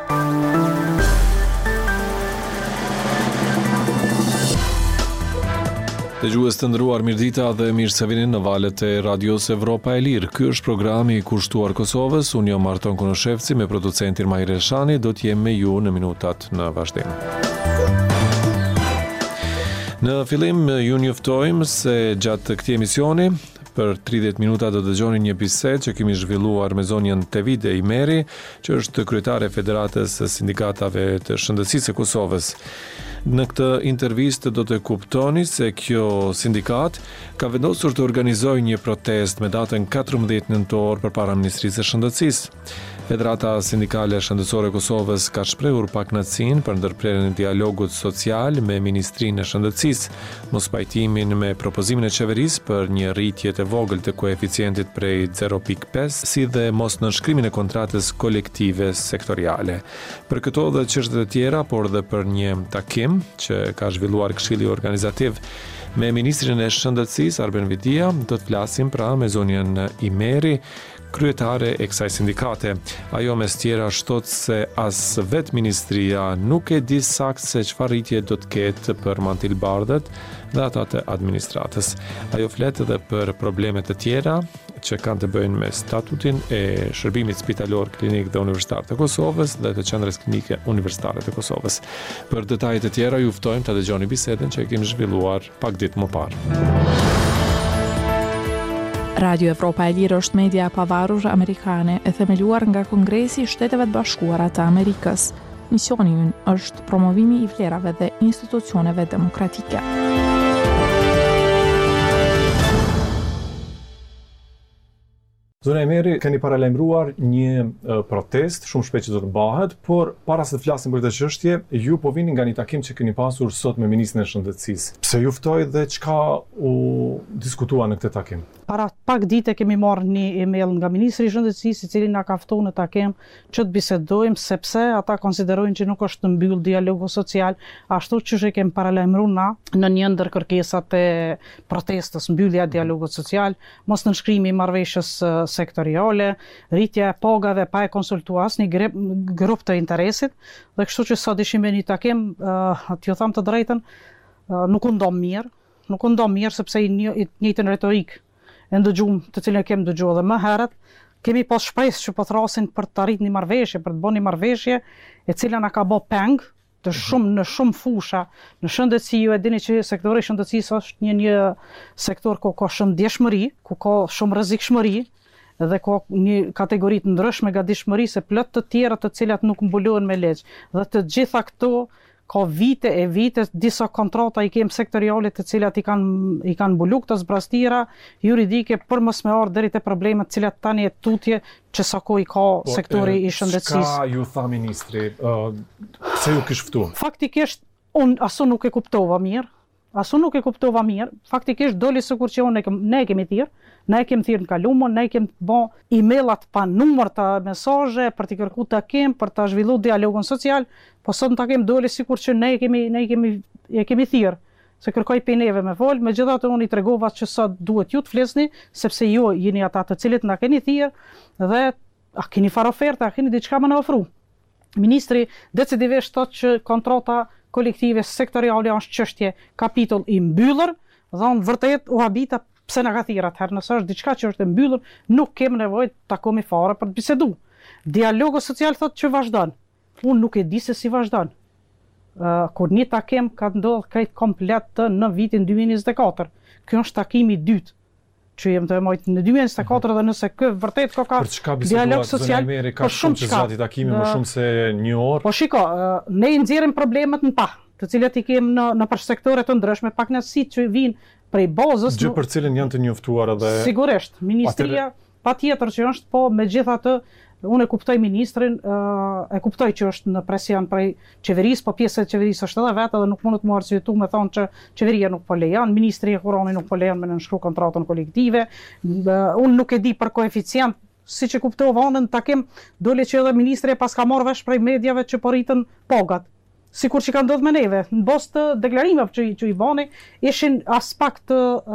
Dëgjues të nderuar, mirëdita dhe mirë se vini në valët e Radios Evropa e Lirë. Ky është programi i kushtuar Kosovës. Unë jam Marton Konoshevci me producentin Mahir Elshani. Do të jem me ju në minutat në vazhdim. Në fillim ju njoftojmë se gjatë këtij emisioni për 30 minuta do dëgjoni një bisedë që kemi zhvilluar me zonjën Tevide Imeri, që është kryetare e Federatës së Sindikatave të Shëndetësisë së Kosovës. Në këtë intervistë do të kuptoni se kjo sindikat ka vendosur të organizojë një protestë me datën 14 nëntor përpara Ministrisë së Shëndetësisë. Federata Sindikale Shëndetësore e Kosovës ka shprehur pakënaqësinë për ndërprerjen e dialogut social me Ministrinë e Shëndetësisë, mospajtimin me propozimin e qeverisë për një rritje të vogël të koeficientit prej 0.5, si dhe mos nënshkrimin e kontratës kolektive sektoriale. Për këto dhe çështje të tjera, por dhe për një takim që ka zhvilluar Këshilli Organizativ me Ministrin e Shëndetësisë Arben Vidia, do të flasim pra me zonjën Imeri, kryetare e kësaj sindikate. Ajo mes tjera shtot se as vetë ministria nuk e di sakt se çfarë rritje do të ketë për mantilbardhët dhe ata të administratës. Ajo flet edhe për probleme të tjera që kanë të bëjnë me statutin e shërbimit spitalor, klinik dhe universitar të Kosovës dhe të qendrës klinike universitare të Kosovës. Për detajet e tjera ju ftojmë ta dëgjoni bisedën që e kemi zhvilluar pak ditë më parë. Radio Evropa e Lirë është media e pavarur amerikane e themeluar nga Kongresi i Shteteve të Bashkuara të Amerikës. Misioni i ynë është promovimi i vlerave dhe institucioneve demokratike. Zona Imeri, keni paralajmëruar një protest shumë shpejt që do të bëhet, por para se të flasim për këtë çështje, ju po vini nga një takim që keni pasur sot me Ministrin e Shëndetësisë. Pse ju ftoi dhe çka u diskutua në këtë takim? Para pak dite kemi marrë një email nga Ministri i Shëndetësisë, i cili na ka ftuar në takim që të bisedojmë, sepse ata konsiderojnë që nuk është të mbyll dialogu social, ashtu që e kemi paralajmëruar na në një ndër kërkesat e protestës, mbyllja e dialogut social, mos nënshkrimi i marrëveshjes sektoriale, rritja e pagave pa e konsultuar asnjë grup të interesit, dhe kështu që sot ishim me një takim, t'ju them të drejtën, nuk u ndom mirë sepse i njëjtën retorik e ndëgjum të cilën kemi dëgjuar edhe më herët, kemi pas shpresë që po thrasin për të arritur një marrëveshje, për të bërë një marrëveshje e cila na ka bë peng në shumë fusha. Në shëndetësi ju e dini që sektori i shëndetësisë është një sektor ku ka shumë ndjeshmëri, ku ka shumë rrezikshmëri dhe ka një kategori të ndryshme gatishmëri se plot të tjera të cilat nuk mbulohen me ligj. Dhe të gjitha këto ka vite e vite disa kontrata i kem sektoriale të cilat i kanë mbulu këto zbrastira juridike për mos me ardhur deri te problemet të cilat tani e tutje që sa kohë i ka sektori i shëndetësisë. Çka ju tha ministri? Pse ju kish ftuar? Faktikisht unë asu nuk e kuptova mirë. Faktikisht doli sikur që ne e kemi thirr, ne e kemi thirr në kalumë, ne e kemi bë emailat pa numër të mesazhe për të kërkuar takim, për të zhvilluar dialogun social, po sot në takim doli sikur që ne e kemi thirr, se kërkoi pe neve me fol, megjithatë unë i tregova që sot duhet ju të flisni, sepse ju jeni ata të cilët na keni thirr dhe a keni farë ofertë, a keni diçka më na ofru. Ministri decidivisht thotë që kontrata kolektive sektoriale është çështje kapitull i mbyllur, dhe unë vërtet u habita pse na ka thirrë atëherë, nëse është diçka që është e mbyllur, nuk kemi nevojë të takohemi fare për të biseduar. Dialogu social thotë që vazhdon. Unë nuk e di se si vazhdon. Kur një takim ka ndodhur krejt komplet në vitin 2024. Ky është takimi i dytë që jem të mojt në 2024 dhe nëse kë vërtet ka dialog social, ka shumë që zgjati takimi më shumë se një orë. Po shiko, ne i nxjerrim problemet në pa, të cilat i kemi në për sektore të ndryshme, pakënaqësitë që vijnë prej bazës. Gjë për cilën janë të njoftuar edhe. Sigurisht, ministria patjetër që është, po megjithatë unë e kuptoj ministrin, e kuptoj që është në presion prej qeverisë, po pjesë e qeverisë është edhe vetë dhe nuk mundet më arsyetu me thonë që qeveria nuk po lejon, ministri e Kurani nuk po lejon me nënshkru kontratën kolektive. Unë nuk e di për koeficient, siç e kuptova në takim, dole që edhe ministri pas ka marrë vesh prej mediave që po rritën pagat. Sikur që ka ndodhur me neve, në bazë të deklarimeve që i bani, ishin aspekt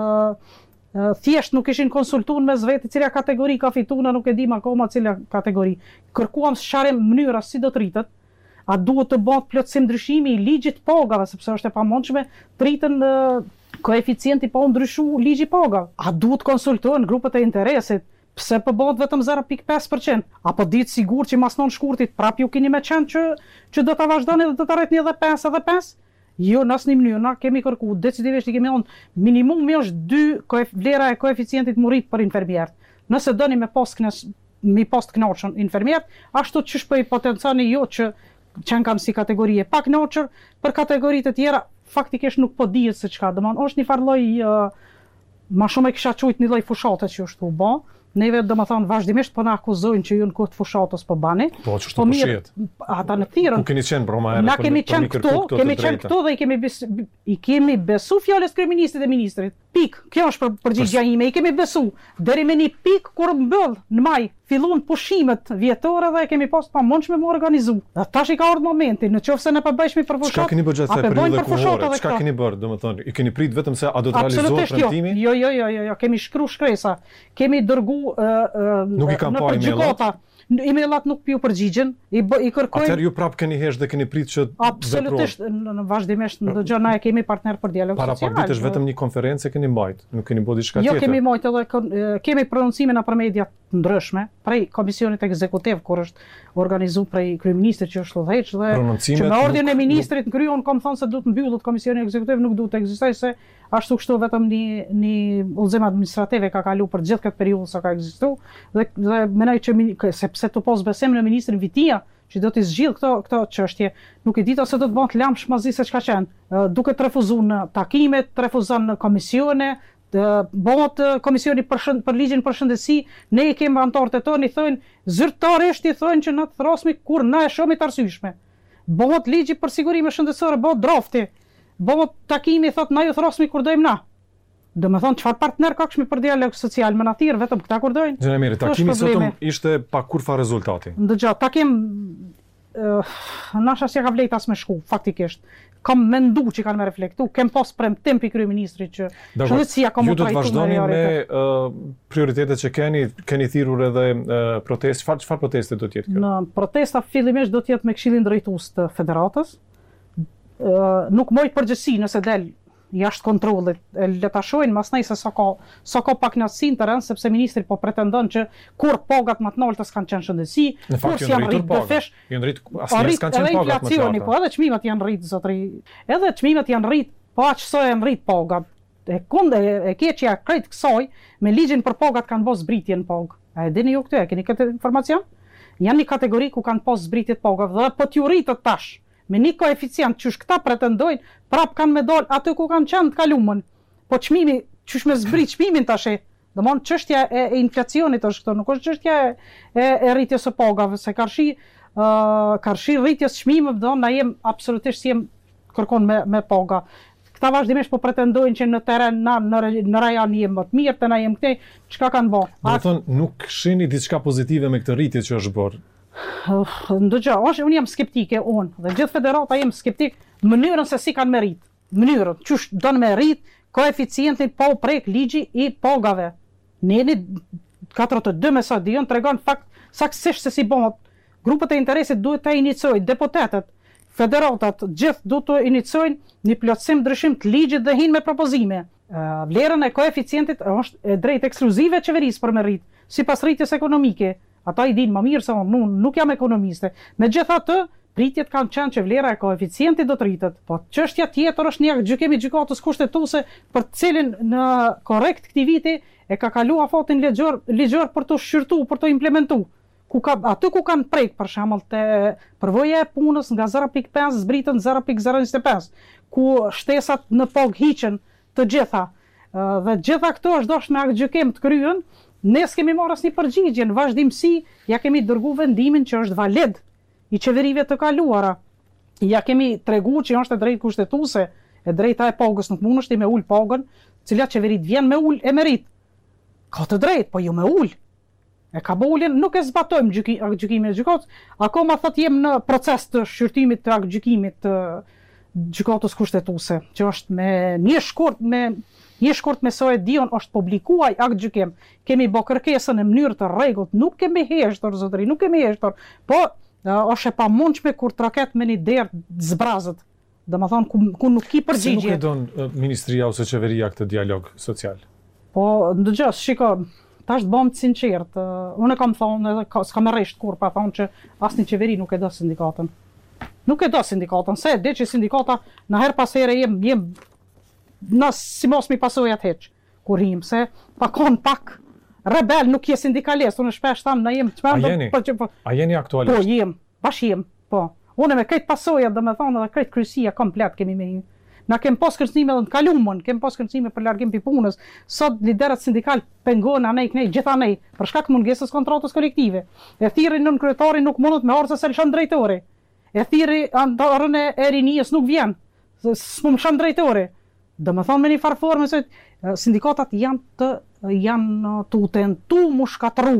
thjesht nuk ishin konsultuar me vetë cila kategori ka fituar, nuk e dim akoma cila kategori. Kërkuam sharrim mënyra si do të rritet, A duhet të bëhet plotësim ndryshimi i ligjit të pagave, sepse është e pamundshme të rritën koeficienti pa u ndryshu ligji i pagave. A duhet konsultohen grupet e interesit? Pse po bëhet vetëm 0.5%? Apo ditë sigur që mas non shkurtit prap ju keni me qenë që do ta vazhdoni dhe do ta rritni edhe 5 edhe 5? Jo, në asnjë mënyrë, na kemi kërkuar decidivisht i kemi thonë minimumi është 2 vlera e koeficientit mu rrit për infermierët. Nëse doni me post kënaqshëm infermierët, ashtu çish po i potenconi jo që kanë si kategori e pa kënaqur, për kategoritë e tjera faktikisht nuk po dihet se çka, domethënë është një farë lloj ma shumë e kisha quajtur një lloj fushate që është u bë. Neve domethënë vazhdimisht po na akuzojnë që ju në kohë të fushatës po bani. Po ç'është po shihet. Ata në thirrën. Ku keni qenë për më herë? Na kemi qenë këtu dhe i kemi besu fjalës kryeministit dhe ministrit. Pik. Kjo është përgjigjja ime. I kemi besu deri me një pik kur mbyll në maj fillon pushimet vjetore dhe e kemi pas pamundshme me organizu. Tash i ka ardhur momenti, nëse ne po bëjmë për fushatë. Çka keni bërë gjatë periudhës kohore? Çka keni bërë, domethënë, i keni prit vetëm se a do të realizohet premtimi? Jo, kemi shkruar shkresa. Kemi dërgu nuk i kam pa emaillat. Emailat nuk piu përgjigjen, i kërkojnë. Atëherë ju prap keni hesh dhe keni prit që absolutisht në vazhdimisht ndonjë na e kemi partner për dialog social. Para pak ditësh vetëm një konferencë keni mbajt, nuk keni bërë diçka tjetër. Jo, kemi mbajt edhe kemi prononcime nëpër media të ndryshme, prej komisionit ekzekutiv kur është organizuar prej kryeministit që është udhëheq dhe që me ordin e ministrit kryon kam thënë se duhet mbyllet komisioni ekzekutiv, nuk duhet të ekzistojë se ashtu kështu vetëm një udhëzim administrativ ka kalu për gjithë këtë periudhë sa ka ekzistuar dhe mendoj që sepse të pos besim në ministrin Vitia që do të zgjidh këto çështje, nuk e di se do të bëhet lamsh mazi se çka qenë, duke të refuzuar në takime, të refuzuar në komisione, bëhet komisioni për ligjin për shëndetësi, ne i kemi anëtarët e tonë i thonë zyrtarisht i thonë që na të thrasmi kur na e shohim të arsyeshme. Bëhet ligji për sigurinë shëndetësore, bëhet drafti. Bëhet takimi thotë na ju thrasmi kur dojmë na. Do me thonë, çfarë partner ka këshmi për dialog social me na thirr vetëm këta kur dojnë? Gjëna mirë, takimi sotëm ishte pa kurfa rezultati. Ndëgja, takim nasha si ka vlejt as me shku, faktikisht. Kam mendu që kanë me reflektu, kem pas premtim pi kryeministrit që shëndetësia ka më trajtu me realitet. Ju do të vazhdoni me prioritetet që keni thirrur edhe protestë, çfarë proteste do të jetë kjo? Në protesta fillimisht do të jetë me Këshillin Drejtues të Federatës. Nuk moj përgjësi nëse del jashtë kontrollit, le ta shohin masnej se sa ka pak knatësi në terren, sepse ministri po pretendon që kur pagat më të larta s'kan qenë shëndetësi, kur s'janë rritur dëfish, asnjë s'kan qenë pagat më të larta. Po edhe çmimet janë rrit zotëri. Edhe çmimet janë rrit, po aq sa janë rrit pagat. E keqja krejt kësaj me ligjin për pagat kanë bos zbritje në pagë. A e dini ju këtë? Keni këtë informacion? Janë një kategori ku kanë pas zbritje të pagave dhe po t'ju rritet tash. Me një koeficient që këta pretendojnë, prap kanë me dal aty ku kanë qenë të kalumën. Po çmimi, çish me zbrit çmimin tash. Domthon çështja e inflacionit është këto, nuk është çështja e rritjes së pagave, se karshi rritjes çmimeve, do na jem absolutisht jem kërkon me paga. Këta vazhdimisht po pretendojnë që në terren në rajon jem më të mirë, të na jem këtej, çka kanë bë? Do të thonë nuk shihni diçka pozitive me këtë rritje që është bërë. Ndëgja, unë jam skeptike, dhe gjithë federata jem skeptik mënyrën se si kanë me rrit. Mënyrën, qysh donë me rrit koeficientin pa u prek ligji i pagave. Neni 4.2 me sa dijon tregon fakt saktësisht se si bëhet. Grupet e interesit duhet ta iniciojnë, deputetët, federatat, gjithë duhet të iniciojnë një plotësim ndryshim të ligjit dhe hinë me propozime. Vlerën e koeficientit është drejt ekskluzive qeverisë për me rrit, sipas rritjes ekonomike. Ata i dinë më mirë se unë nuk jam ekonomiste. Megjithatë, pritjet kanë qenë që vlera e koeficientit do të rritet. Po çështja tjetër është një gjykimi i gjykatës kushtetuese për të cilin në korrekt këtij viti e ka kaluar afatin ligjor për të shqyrtuar, për të implementuar. Aty ku kanë prek për shembull te përvoja e punës nga 0.5 zbritën 0.025, ku shtesat në pagë hiqen të gjitha. Dhe gjitha këto është dashur me gjykim të kryen. Ne s'kemi marrë asnjë përgjigje, në vazhdimsi ja kemi dërguar vendimin që është valid i qeverive të kaluara. Ja kemi treguar që është e drejtë kushtetuese, e drejta e pagës, nuk mundesh ti me ul pagën, cilat qeverit vjen me ul e merit. Ka të drejtë, po jo me ul. E ka bolën, nuk e zbatojmë gjykimin e gjykatës, akoma thotë jem në proces të shqyrtimit të gjykimit të gjykatës kushtetuese, që është me një shkurt me sa e dion është publikuar akt gjykim. Kemi bë kërkesën në mënyrë të rregullt, nuk kemi heshtur zotëri, nuk kemi heshtur, po është e pamundshme kur troket me një derë zbrazët. Domethënë ku nuk ki përgjigje. Si nuk e don ministria ose qeveria këtë dialog social? Po, ndëgjës, shiko, tash të bëmë të sinqert. Unë e kam thonë edhe s'kam e rresht kur pa thonë që asnjë qeveri nuk e do sindikatën. Nuk e do sindikatën, se e di që sindikata në her pas here jem si mos mi pasojat heq kur him, se pakon pak rebel, nuk je sindikalist, unë shpesh tham na jem A jeni aktualisht? Po, jem, po. Unë me këtë pasojat, domethënë edhe këtë kryqësia komplet kemi me një. Na kem pas kërcënime edhe në kalumën, kem pas kërcënime për largim pi punës. Sot liderët sindikal pengon anej kënej, gjithanej, për shkak mungesës kontratës kolektive. E thirrin nën kryetarin nuk mundet me ardhë se lëshon drejtori. E thirri antarën e rinijës nuk vjen. S'mund shon drejtori. Domethënë me një farë forme se sindikatat janë të tentu mu shkatru.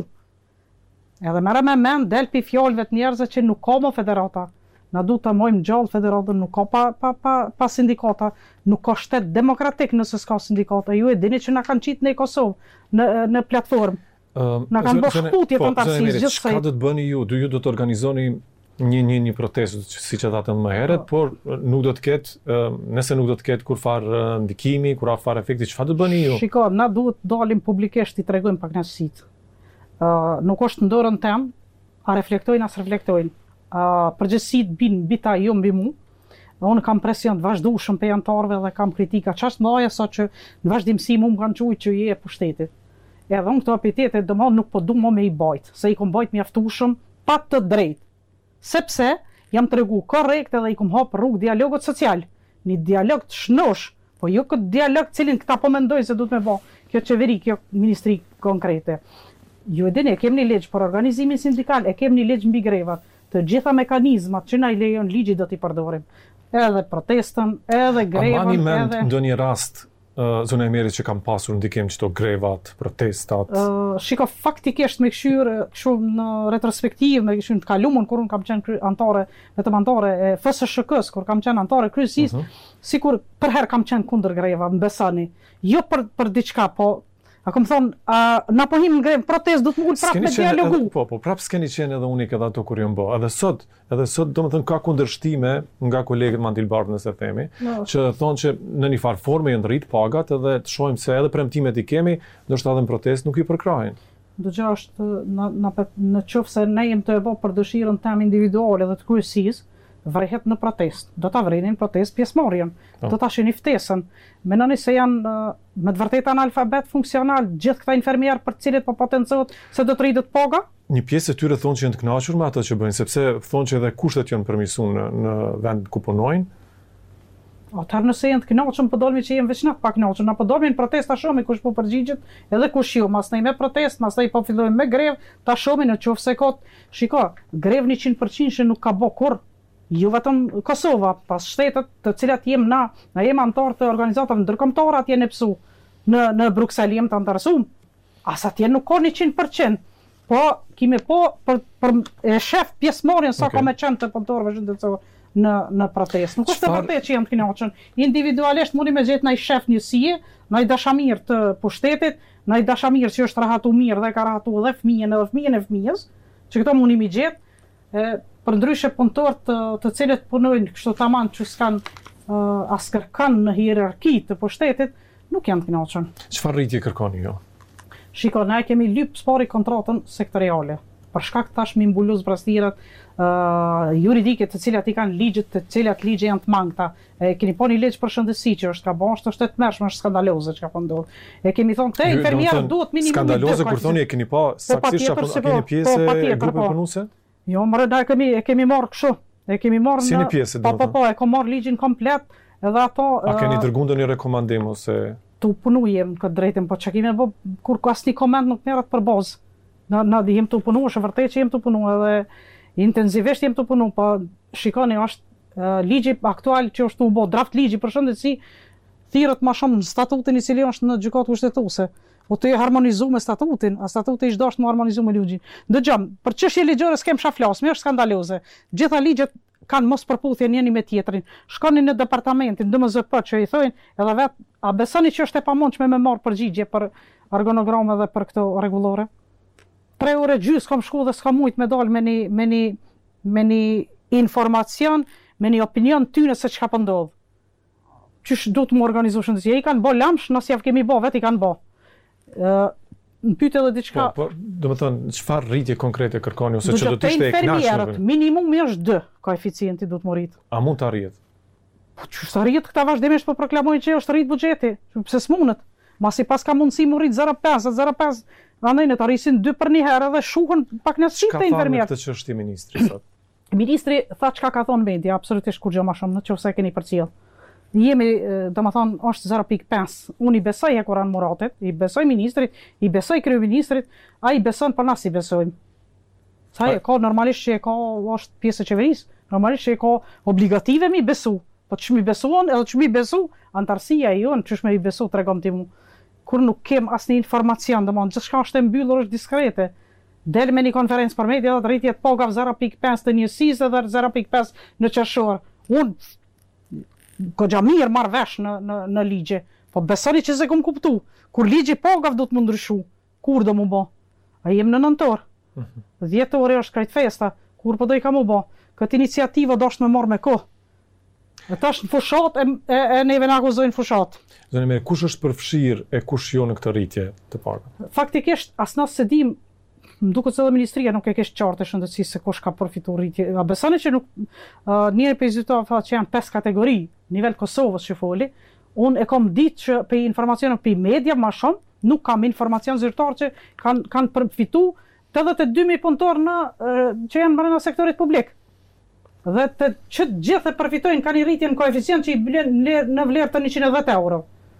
Edhe merre me mend del pi fjalëve të njerëzve që nuk ka më federata. Na du të mojmë gjallë federatën, nuk ka pa sindikata, nuk ka shtet demokratik nëse s'ka sindikata. Ju e dini që na kanë qitë në Kosovë në platformë. Na kanë bërë shkputje fantastisë gjithsej. Çka do të bëni ju? Do ju do të organizoni një protestë siç e thatën më herët, por nuk do të ketë, nëse nuk do të ketë kur farë ndikimi, kur farë efekti, çfarë do të bëni ju? Shiko, na duhet dalim publikisht i tregojmë pak kënaqësitë. Nuk është në dorën tem, a reflektojnë as reflektojnë. Përgjithësit bita jo mbi mu. Unë kam presion të vazhdueshëm pe antarëve dhe kam kritika çast mëdha sa që në vazhdimsi më kanë thujë që je e pushtetit. Edhe unë këto epitete domosdoshmë nuk po du më me i bajt, se i kom bajt mjaftueshëm pa të drejtë. Sepse jam tregu korrekt edhe i kom hap rrugë dialogut social, një dialog të shnosh, po jo këtë dialog cilin këta po mendojnë se duhet me bë kjo qeveri, kjo ministri konkrete. Ju e dini, e kemi një ligj për organizimin sindikal, e kemi një ligj mbi grevat. Të gjitha mekanizmat që na i lejon ligji do t'i përdorim. Edhe protestën, edhe grevën, A mani mend ndonjë rast zona e Merit që kam pasur ndikim çto grevat, protestat? Shiko, faktikisht me këshyrë kështu në retrospektiv, me kështu në kalumën kur unë kam qenë vetëm antare e FSSHK-s, kur kam qenë antare kryesisë, sikur për herë kam qenë kundër greva, më besoni. Jo për diçka, po a kom thonë, na po him në grevë protest, do të mund prapë me dialogu. Po, prapë s'keni qenë edhe unik edhe ato kur jam bë. Edhe sot do të thënë ka kundërshtime nga kolegët Mandil Bardh nëse themi, që thonë që në një farë forme janë rrit pagat edhe të shohim se edhe premtimet i kemi, ndoshta edhe në protest nuk i përkrahin. Dëgja është në qoftë se ne jem të e bë për dëshirën tem individuale dhe të kryesisë, vrehet në protest. Do ta vrenin protest pjesëmarrjen. Do ta shihni ftesën. Mendoni se janë me të vërtetë analfabet funksional gjithë këta infermierë për të cilët po potencohet se do të rritet paga? Një pjesë e tyre thonë që janë të kënaqur me ato që bëjnë, sepse thonë që edhe kushtet janë përmirësuar në vend ku punojnë. Atëherë nëse janë të kënaqur, po dolmi që janë veçanat pa kënaqur, na po dolmin protesta shumë kush po përgjigjet, edhe kush jo, mastaj me protest, mastaj po fillojmë me grevë, ta shohim nëse kot. Shiko, grevë 100% që nuk ka bë kurrë. Jo vetëm Kosova, pas shtetet të cilat jem na jem antar të organizatave ndërkombëtare atje në PSU, në Bruksel jem të antarësuar. As atje nuk ka 100%. Po, kime për e shef pjesëmarrjen sa ka me qenë të punëtorëve shëndetësor në protestë. Nuk është e vërtetë që jam të kënaqur. Individualisht mundi me gjetë ndaj shef njësie, ndaj dashamir të pushtetit, ndaj dashamir që është rahatu mirë dhe ka rahatu edhe fëmijën e fëmijës, që këto mundi mi gjetë. Për ndryshe punëtorët të cilët punojnë kështu tamam që s'kan askër kanë në hierarki të pushtetit, nuk janë të kënaqur. Çfarë rritje kërkoni ju? Shiko, ne kemi lyp spari kontratën sektoriale. Për shkak tash mi mbulu zbrastirat juridike të cilat i kanë ligjet, të cilat ligje janë të mangta. Keni po një ligj për shëndetësi që është ka bosh, është të tmerrshme, është skandaloze çka po ndodh. Kemi thonë te infermierët duhet minimumi. Skandaloze kur thoni e keni pa saktësisht apo keni pjesë e grupeve punuese? Jo, më rëda e kemi marrë kështu. E kemi marrë si një pjesë, po, e kom marrë ligjin komplet, edhe ato... A keni dërguar ndonjë rekomandim ose... Tu punujem këtë drejtim, po që kemi bë, kur asnjë koment nuk merret për bazë. Na jem të punu, është vërtet që jem të punu, edhe intensivisht jem të punu, po shikoni, është ligji aktual që është u bë, draft ligji për shëndetësi, thirrët më shumë në statutin i cili është në gjykatë kushtetuese. O të harmonizu me statutin, a statuti ishtë dashtë më harmonizu me ligjin. Dëgjom, për çështje ligjore s'kem shaflas, më është skandaloze. Gjitha ligjet kanë mos përputhje njëri me tjetrin. Shkoni në departamentin DMZP që i thojnë, edhe vetë, a besoni që është e pamundshme me marr përgjigje për organogramë dhe për këto rregullore? 3 orë gjys kam shku dhe s'kam mujt me dal me një me një informacion, me një opinion tyne se çka po ndodh. Qysh do të më organizu shëndetësia? I kanë bë lamsh, nëse javë kemi bë, vetë i kanë bë. Në pyet edhe diçka. Po, do të thonë, çfarë rritje konkrete kërkoni ose që do të ishte e kënaqshme? Minimumi është 2, koeficienti duhet më rrit. A mund të arrihet? Po ç'është arrit këta vazhdimisht po proklamojnë që është rrit buxheti. Pse s'mundet? Masi pas ka mundësi më rrit 0,5, andaj ne të arrisin 2 për një herë dhe shuhen pak në shit të infermier. Ka thënë këtë çështje ministri sot. Ministri tha çka ka thonë media, absolutisht kur gjë më shumë, nëse e keni përcjell. Jemi, domethënë, është 0,5. Unë i besoj Kuran Muratit, i besoj ministrit, i besoj kryeministrit, ai beson për na si besojmë. Sa e ka normalisht që e ka është pjesë e qeverisë, normalisht që e ka obligative mi besu. Po ç'mi besuan, edhe ç'mi besu, antarësia jon, ç'është me i besu tregom ti mu. Kur nuk kem asnjë informacion, domethënë gjithçka është e mbyllur, është diskrete. Del me një konferencë për media dhe rritjet pagave 0,5 të njësisë dhe 0,5 në qershor. Unë goxha mirë marr vesh në ligje, po besoni që se kum kuptu. Kur ligji pagave do të më ndryshu, kur do më bë? A jem në nëntor. 10 orë është krejt festa, kur po do i kam u bë? Këtë iniciativë do është me marr me kohë. E tash në fushat e neve na akuzojnë fushat. Zoni mirë, kush është përfshirë e kush jo në këtë rritje të pagave? Faktikisht as na se dim, më duket se edhe ministria nuk e kesh qartë shëndetësisë se kush ka përfituar rritje. A besoni që nuk njëri prej zyrtarëve thotë që janë 5 kategori, nivel Kosovës që foli. Unë e kam ditë që pe informacione pe media më shumë, nuk kam informacion zyrtar që kanë përfituar të 2000 punëtor që janë brenda sektorit publik. Dhe që gjithë e përfitojnë kanë një rritje në koeficient që i blen në vlerë të 110 euro.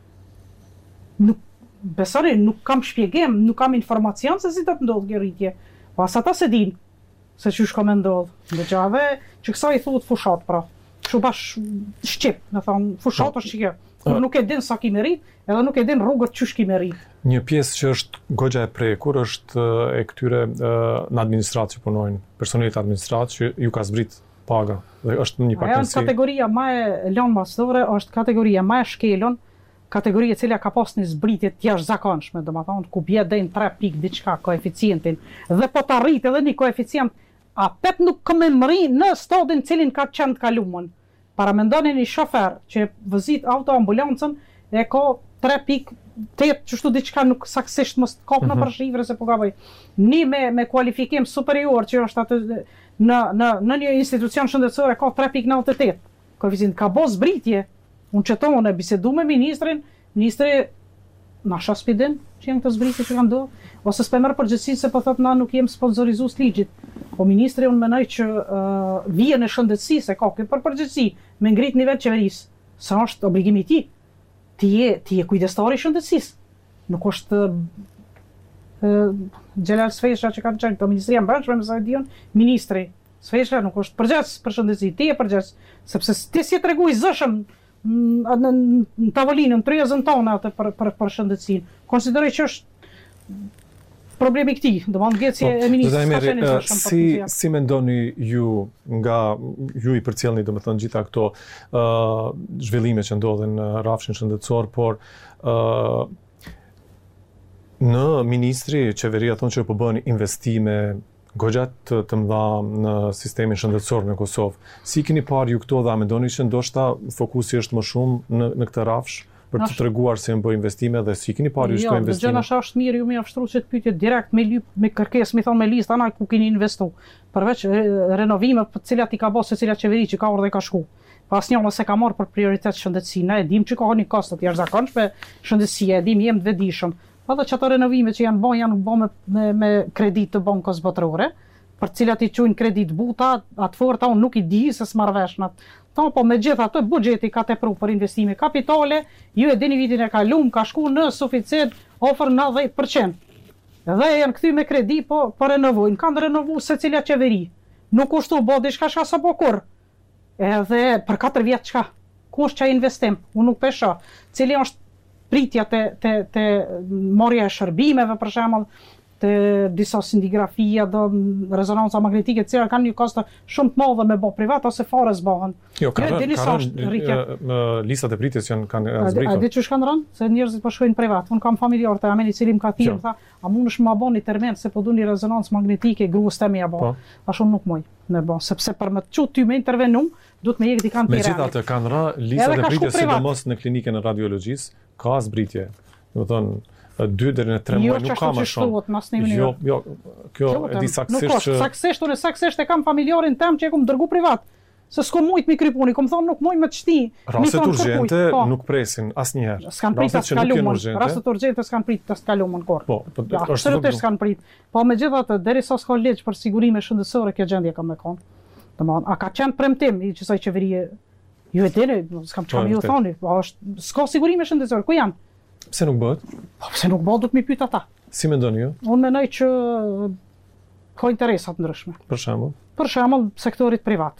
Besoni, nuk kam shpjegim, nuk kam informacion se si do të ndodhë kjo rritje. Po as ata se din se çysh ka më ndodh. Ndëgjave që kësa i thuhet fushat pra. Kështu bash shqip, më thon, fushat është kjo. Kur nuk e din sa ki merit, edhe nuk e din rrugët çysh ki merit. Një pjesë që është goxha e prekur është e këtyre në administratë që punojnë, personelit administratë që ju ka zbrit paga dhe është një pakësi. Ajo kategoria më e lënë mastore është kategoria më e shkelun, kategoria e cila ka pas një zbritje të jashtëzakonshme, domethënë ku bie deri në 3 pikë diçka koeficientin dhe po të arrit edhe një koeficient a pet nuk këmëmëri në stadin cilin ka qenë të kaluar. Para mendoni një shofer që vëzit autoambulancën e ka 3,8 çështu diçka nuk saktësisht mos kap në përshifre se po gaboj. Një me kualifikim superior që është atë në një institucion shëndetësor ka 3,98. Koeficient ka bos zbritje. Unë qëtonë e bisedu me ministri na shaspidin që janë këtë zbritje që kanë do, ose s'pe merr përgjegjësinë se po thotë na nuk jem sponsorizues ligjit. Po ministri unë menoj që vije në shëndetësi se ka këtë përgjegjësi me ngrit nivel qeverisë. Sa është obligimi i tij? Ti je kujdestari i shëndetësisë. Nuk është Xhelal Sfesha që kanë qenë të Ministria e Brendshme me sa e diun, ministri Sfesha nuk është përgjegjës për shëndetësi, ti je përgjegjës, sepse ti si tregu i zëshëm në tavolinën, në tryezën tonë atë për shëndetësinë. Konsideroj që është problemi i këtij, domethënë gjësia e ministrit. Si mendoni ju nga ju i përcjellni domethënë gjitha këto zhvillime që ndodhen në rrafshin shëndetësor, por në ministri, qeveria thonë që po bën investime goxha të mëdha në sistemin shëndetësor në Kosovë. Si keni parë ju këto dhe a mendoni që ndoshta fokusi është më shumë në këtë rrafsh për të treguar se janë bërë investime dhe si keni parë ju këto investime? Jo, është mirë ju më ofshtruar që të pyetje direkt me kërkesë, më thonë me listë ana ku keni investu. Përveç renovime të cilat i ka bërë secila qeveri që ka ardhur dhe ka shku. Pas një ose ka marrë për prioritet shëndetësinë, e dim që ka një kosto të jashtëzakonshme shëndetësia, e dim jem të vetëdijshëm. Edhe që ato renovime që janë bërë me kredit të bankës botërore, për cilat i quajnë kredit buta, atë forta unë nuk i di se s'marr vesh në ato, po me gjithë ato buxheti ka tepruar për investime kapitale, ju e dini vitin e kaluar ka shku në suficit ofër 90%. Dhe janë kthy me kredi, po renovojnë, kanë renovuar secila qeveri. Nuk kushtu bë diçka sa po kur. Edhe për 4 vjet çka? Ku është çaj investim? Unë nuk pesha. Cili është pritja të marrja e shërbimeve për shembull, të disa sindigrafia dhe rezonanca magnetike, të cilat kanë një kosto shumë të madhe me bë privat ose fare s'bëhen. Jo, listat e pritjes që kanë zbritur. A di çu kanë rënë? Se njerëzit po shkojnë privat. Un kam familjar të amen i cili më ka thënë, tha, a mundesh më bëni termen se po duni rezonancë magnetike gruas tani apo. Ashtu nuk muj me bë, sepse për më të çu ty me intervenu, duhet me jek dikan tjetër. Megjithatë kanë rënë listat e pritjes sidomos në klinikën e radiologjisë, ka zbritje. Domethënë 2 deri në 3 muaj nuk ka më shumë. Jo, kjo e di saktësisht që saktësisht e kam familjarin tem që e kam dërgu privat. Se s'ko mujt mi krypuni, kom thonë nuk muj me të shti. Rastet urgjente nuk presin asnjëherë. S'kan prit të kalumën. Rastet urgjente s'kan prit të kalumën kur. Absolutisht s'kan prit. Po megjithatë, derisa s'ka ligj për sigurime shëndetësore, kjo gjendje ka më kon. Domethënë, a ka qenë premtim i kësaj qeverie? Ju e dini, s'kam çfarë ju thoni, po është s'ka sigurime shëndetësore, ku janë? Pse nuk bëhet? Po pse nuk bëhet, do të më pyet ata. Si mendoni ju? Unë mendoj që ka interesa të ndryshme. Për shembull, sektorit privat.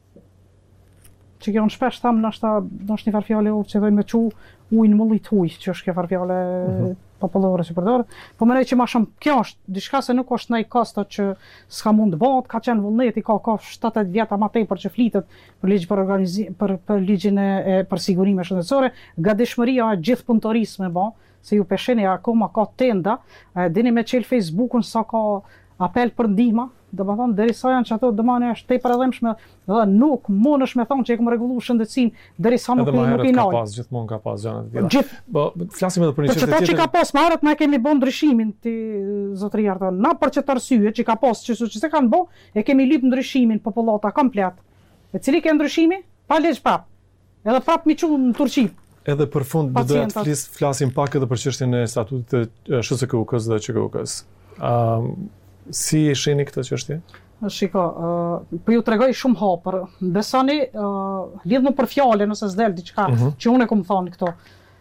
Që kjo në shpesh thamë nështë një farfjale që dojnë me qu ujnë mullit huj, që është kjo farfjale popullore që përdore. Po mendoj që ma shumë kjo është, diçka se nuk është nej kosto që s'ka mund të bëhet, ka qenë vullneti, ka 7-8 vjeta ma tepër që flitet për ligjin e për sigurime shëndetësore, gatishmëria e gjithë punëtorisë me bë, se ju pesheni akoma ka tenda, dini me qelë Facebookun sa ka apel për ndihma, do të thonë derisa janë që ato domani është tepër e dhëmshme, dhe nuk mundesh me thonë që e kam rregulluar shëndetësinë derisa nuk i nal. Gjithmonë ka pas gjëra të tilla. Po flasim edhe për një çështje tjetër. Që ka pas më herët ne kemi bën ndryshimin ti zotëria ato. Na për çet arsye që ka pas që se kanë bë, e kemi lyp ndryshimin popullata komplet. E cili ka ndryshimi? Pa ligj prap. Edhe prap mi çu në Turqi. Edhe për fund do të flasim pak edhe për çështjen e statutit të SHSKUK-s dhe ÇKUK-s. Si e shihni këtë çështje? Shiko, po ju tregoj shumë hapër. Besoni, lidhnu për fjalën ose s'del diçka që unë kam thënë këto.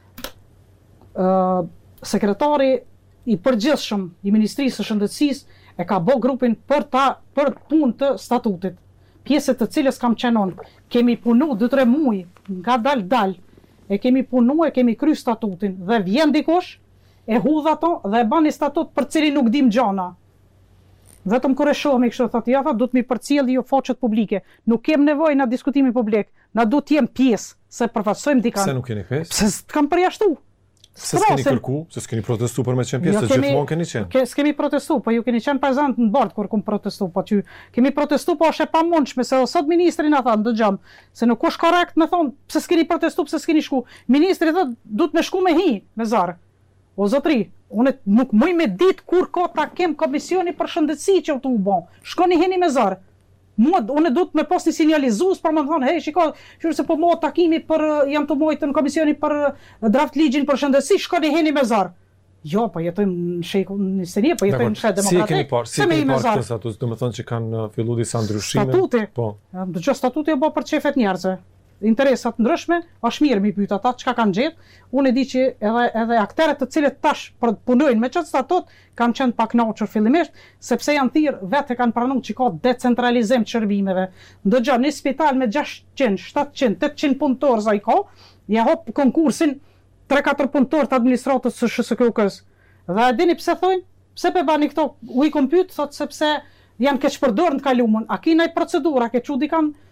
Sekretari i përgjithshëm i Ministrisë së Shëndetësisë e ka bë grupin për punë të statutit. Pjesë të cilës kam qenë unë. Kemi punu 2-3 muaj nga dal. E kemi punu, e kemi kry statutin dhe vjen dikush, e hudh ato dhe e bën një statut për cilin nuk dim gjana. Vetëm kur e shohim kështu thotë ja, do të mi përcjellë jo faqet publike. Nuk kem nevojë na diskutimin publik, na do të jem pjesë se përfaqësojmë dikan. Pse nuk keni pjesë? Pse s'kam përjashtu. Se s'keni kërku, se s'keni protestu për me qenë pjesë, se gjithmonë keni qenë. S'kemi protestu, po ju keni qenë prezant në bord kur kum protestu, po që kemi protestu, po është e pamundshme se sot ministri na tha dëgjom, se nuk është korrekt me thon, pse s'keni protestu, pse s'keni shku. Ministri thotë duhet me shku me me zar. O zotri, unë nuk muj me ditë kur ka takim komisioni për shëndetësi që u bën. Shkoni heni me zar. Unë duhet me pas një sinjalizues për më thonë, hey, shiko, se po mo takimi për jam të mojtë në komisioni për draft ligjin për shëndetësi, shkoni heni me zar. Jo, po jetojmë në shekull në senie, po jetojmë në shekull demokratik. Si e keni parë këtë status, do të thonë që kanë filluar disa ndryshime. Statuti. Po. Dëgjoj, statuti e bë për çefet njerëzve. Interesat ndryshme, është mirë mi pyet ata çka kanë gjetë. Unë e di që edhe aktorët të cilët tash punojnë me çet statut kanë qenë pak kënaqur fillimisht, sepse janë thirr vetë kanë pranuar që ka decentralizim të shërbimeve. Ndërgjë në spital me 600, 700, 800 punëtorë sa i ka, ja hop konkursin 3-4 punëtorë të administratës së SHSKUK-s. Dhe a dini pse thonë? Pse pe bani këto? U i kompyut thot sepse janë keq përdorur në kalumën. A ki ndaj procedura, ke çudi kanë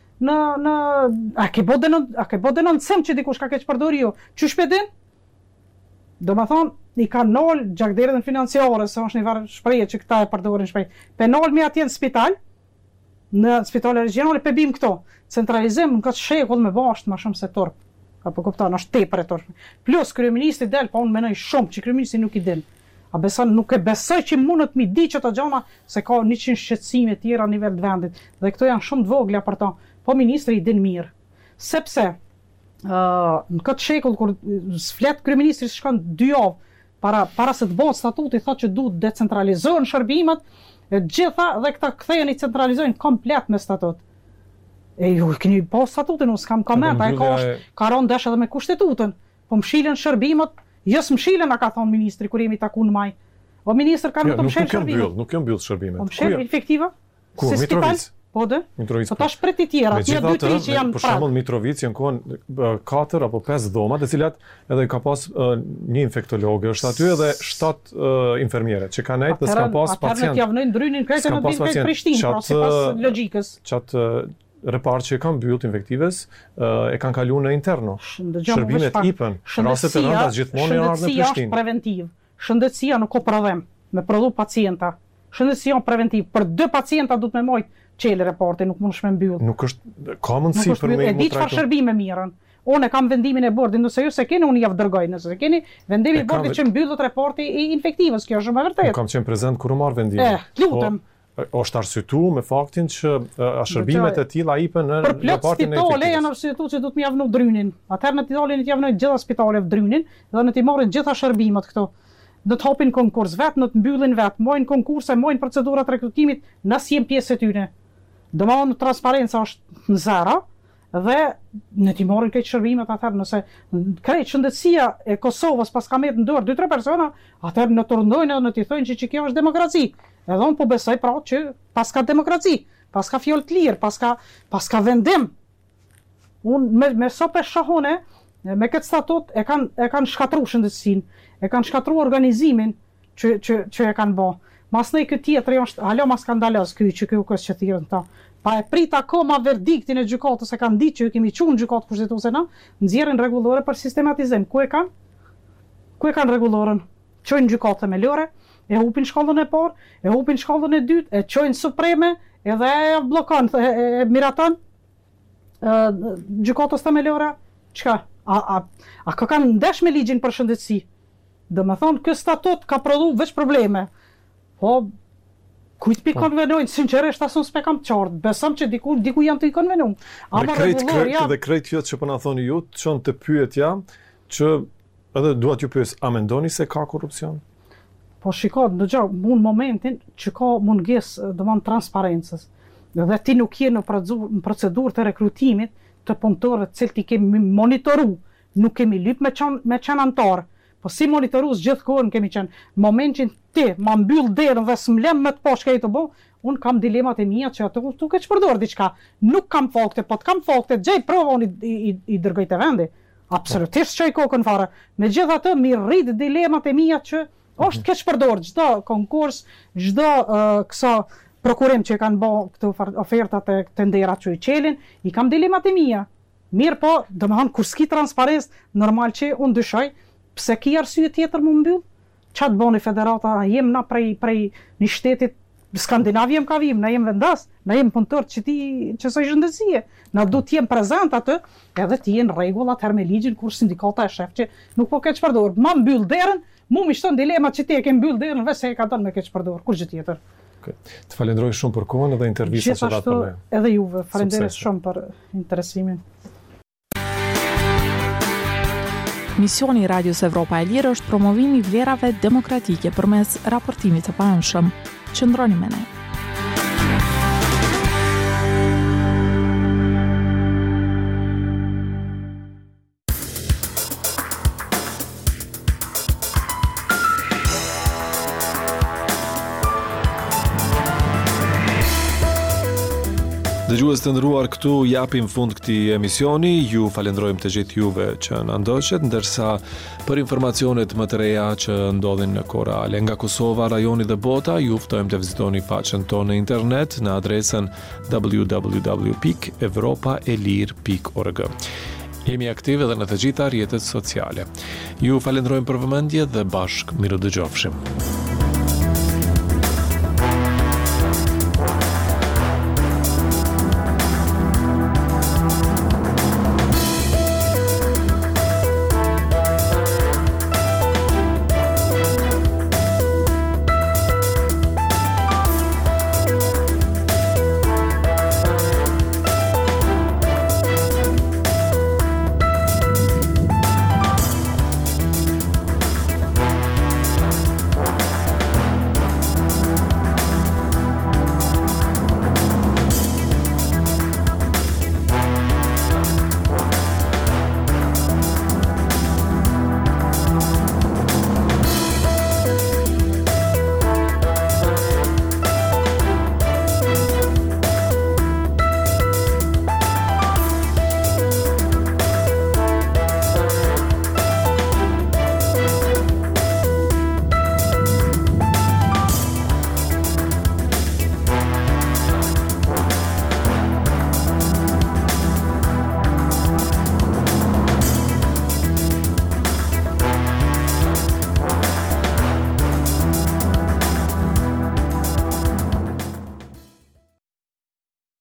a ke bo denoncim që dikush ka keq përdorur jo. Çu shpedin? Do më thonë, i ka nol gjakderën financiare, se është një varë shprehje që këta e përdorin shprehje. Penal me atje në spital, në spitale regionale, pe bim këto. Centralizim në këtë shekull me bashkë më shumë se turp. Apo kupton, është tepër e turp. Plus kryeministri del, pa unë menoj shumë që kryeministri nuk i din. A beson, nuk e besoj që mundet mi di që të gjona se ka 100 shqetësime tjera në nivel të vendit. Dhe këto janë shumë të vogla për ta. Po ministri i din mirë. Sepse në këtë shekull kur flet kryeministri shkon 2 javë para se të bëhet statuti, thotë që duhet decentralizohen shërbimet, e gjitha dhe këta kthehen i centralizojnë komplet me statut. E ju keni pa statutin, unë s'kam koment, ka rënë dash edhe me kushtetutën. Po mshilen shërbimet, jo s'mshilen, a ka thonë ministri kur jemi taku në maj. O ministër kanë të mshel shërbimet. Nuk janë mbyll shërbimet. Po mshel efektiva? Ku Mitrovic? Po dhe? Mitrovica. Po tash prit të tjera, një 2-3 që janë për shembull Mitrovica janë kohën 4 apo 5 dhoma, të cilat edhe ka pas një infektologë, është aty edhe 7 infermiere që kanë nejtë dhe s'kan pas pacient. Atëherë t'javnojnë drynin krejtë në binë krejtë Prishtinë, pra sipas logjikës. Qatë reparë që kanë mbyll të infektives e kanë kalu në interno. Shërbimet IPën, rastet e rënda gjithmonë janë ardhur në Prishtinë. Shëndetësia është preventiv. Shëndetësia nuk ka prodhem me prodhu pacienta. Shëndetësia është preventiv. Për 2 pacienta duhet me mojt çelë reporti, nuk mund shme mbyll. Nuk është ka mundësi për me e di çfarë shërbime mirën. Unë e kam vendimin e bordit, nëse ju se keni, unë javë dërgoj, nëse keni vendimin e bordit që mbyllet reporti i infektivës, kjo është më vërtet. Kam qenë prezent kur u marr vendimin. Lutem. Është arsyetuar me faktin që shërbimet e tilla IPën në raportin e infektivës. Për plot spitale janë arsyetuar që duhet më javnu drynin. Atëherë në Titolin i javnojnë gjitha spitalet drynin dhe në të marrin gjitha shërbimet këto. Do të hapin konkurs vet, në të mbyllin vet, mojnë konkurse, mojnë procedurat rekrutimit, na si jem pjesë e tyre. Domethënë transparenca është në zero dhe në të marrin këto shërbimet atëherë nëse krejt shëndetësia e Kosovës pas ka merr në dorë 2-3 persona, atëherë në turnojnë edhe në të thonë që kjo është demokraci. Edhe unë po besoj pra që pas ka demokraci, pas ka fjalë të lirë, pas ka vendim. Unë me sope shahone, me këtë statut e kanë shkatruar shëndetësinë, e kanë shkatruar organizimin që e kanë bë. Mas në këtë tjetër është alo mas skandaloz ky që kjo kësë që thirrën ta. Pa e prit akoma verdiktin e gjykatës, e kanë ditë që kemi qunë gjykatë kushtetuese na, nxjerrin rregullore për sistematizim. Ku e kanë rregullorën? Çojnë gjykatë themelore, e hupin shkallën e parë, e hupin shkallën e dytë, e çojnë supreme, edhe e bllokon, e miraton gjykatës themelore. Çka? A ka kanë ndesh me ligjin për shëndetësi? Domethënë ky statut ka prodhu veç probleme. Po, kujt pi konvenojnë, sinqerisht asun s'pe kam qartë, besëm që diku janë të i konvenu. Dhe krejt kjo që përna thoni ju, të qënë të pyetja, që edhe duat ju pyes, a mendoni se ka korupcion? Po shiko, në momentin që ka munges dëmon transparencës, dhe ti nuk je në procedurë të rekrutimit të punëtorëve cilë ti kemi monitoru, nuk kemi lyp me qenë antarë, po si monitorus gjithë kohën kemi qenë. Në momentin ti ma mbyll derën dhe s'mlem me të po shkej të bo, unë kam dilemat e mia që atë tu ke çpërdor diçka. Nuk kam fakte, po të kam fakte, gjej prova unë i dërgoj të vendi. Absolutisht çoj kokën fare. Megjithatë mi rrit dilemat e mia që është ke çpërdor çdo konkurs, çdo kësa prokurim që kanë bë këto ofertat e tenderat që i çelin, i kam dilemat e mia. Mirë po, domethënë kur s'ki transparencë, normal që unë dyshoj pse ki arsye tjetër më mbyll? Çat boni federata, jem na prej një shtetit Skandinavë ka vim, na jem vendas, na jem punëtor që së shëndetësie. Na du të jem prezant atë, edhe të jenë rregull atëherë me ligjin kur sindikata e shef që nuk po ke çpërdor. Ma mbyll derën, mu mi shton dilemat që ti e ke mbyll derën vetë se e ka dhënë me ke çpërdor. Kur gjë tjetër. Të falenderoj shumë për kohën edhe intervistën që datë për ne. Edhe juve, falenderoj shumë për interesimin. Misioni i Radios Evropa e Lirë është promovimi i vlerave demokratike përmes raportimit të paanshëm. Qëndroni me ne. Dëgjues të nderuar, këtu japim fund këtij emisioni. Ju falenderojmë të gjithë juve që na ndoqët, ndërsa për informacionet më të reja që ndodhin në Korale nga Kosova, rajoni dhe bota, ju ftojmë të vizitoni faqen tonë në internet në adresën www.evropaelir.org. Jemi aktive edhe në të gjitha rrjetet sociale. Ju falenderojmë për vëmendje dhe bashkë miru dëgjofshim.